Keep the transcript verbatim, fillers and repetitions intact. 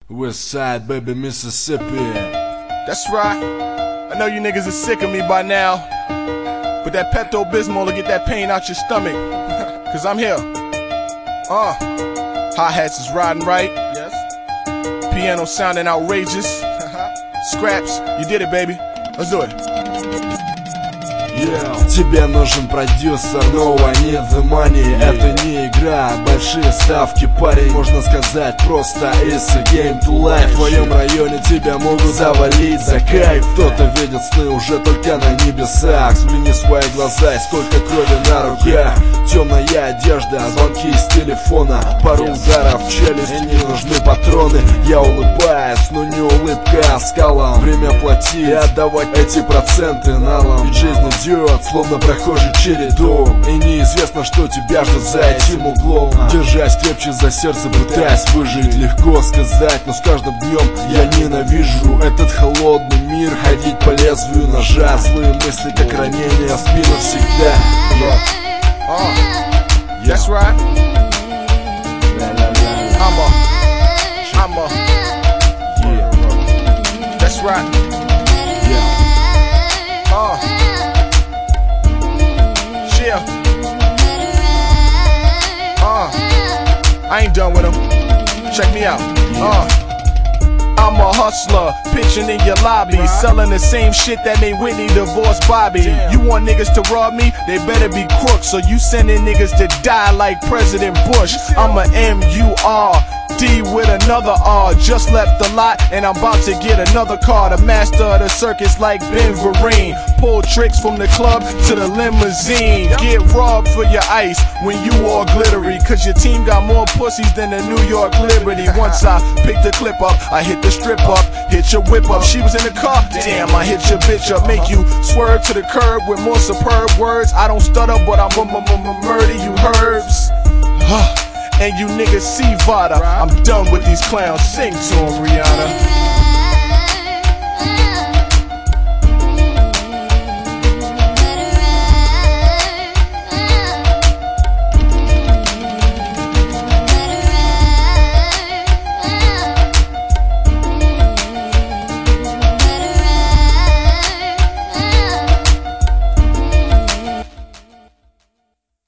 West Side, baby, Mississippi. That's right. I know you niggas are sick of me by now, but that Pepto-Bismol will get that pain out your stomach. Cause I'm here. Uh, hi-hats is riding right. Yes. Piano sounding outrageous. Scraps, you did it, baby. Let's do it. Yeah. Тебе нужен продюсер, но I need the money. Это не игра, большие ставки, парень. Можно сказать просто it's a game to life. В твоем районе тебя могут завалить за кайф. Кто-то видит сны уже только на небесах. Взгляни в свои глаза и сколько крови на руках. Темная одежда, звонки из телефона, пару ударов в челюсть, и не нужны патроны. Я улыбаюсь, но не улыбка, а скала. Время платить и отдавать эти проценты налом. Ведь жизнь идет, словно прохожий череду, и неизвестно, что тебя ждет за этим углом. Держась крепче за сердце, пытаясь выжить. Легко сказать, но с каждым днем я ненавижу этот холодный мир. Ходить по лезвию ножа, злые мысли, как ранения, в спину всегда. Uh, that's right. I'm a, I'm a, yeah. That's right. Yeah. Uh, yeah. Uh, I ain't done with him. Check me out. Uh. I'm a hustler, pitching in your lobby, selling the same shit that made Whitney divorce Bobby. You want niggas to rob me? They better be crooks, so you sending niggas to die like President Bush. I'm a M U R D with another R. Just left the lot and I'm about to get another car. The master of the circus like Ben Vereen. Pull tricks from the club to the limousine. Get robbed for your ice when you all glittery, cause your team got more pussies than the New York Liberty. Once I picked the clip up, I hit the strip up, hit your whip up. She was in the car, damn, I hit your bitch up. Make you swerve to the curb with more superb words. I don't stutter, but I'm murder you herbs. And you niggas see Vada. I'm done with these clowns. Sing to 'em, Rihanna.